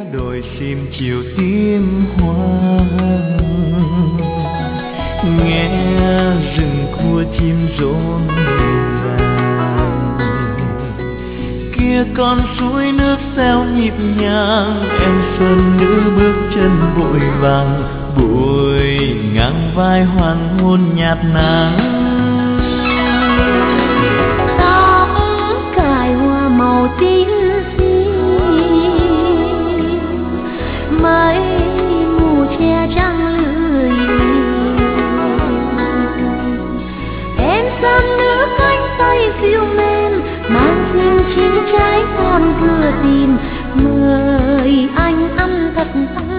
đồi sim chiều tím hoa, nghe rừng cua chim rộn ràng. Kia con suối nước reo nhịp nhàng, em xuân nữ bước chân vội vàng, bụi ngang vai hoàng hôn nhạt nắng. Tóc cài hoa màu tím xinh, mây mù che trăng lưới. Em xuân nữ cánh tay phiêu mềm, mang xin chín trái con vừa tìm, mời anh ăn thật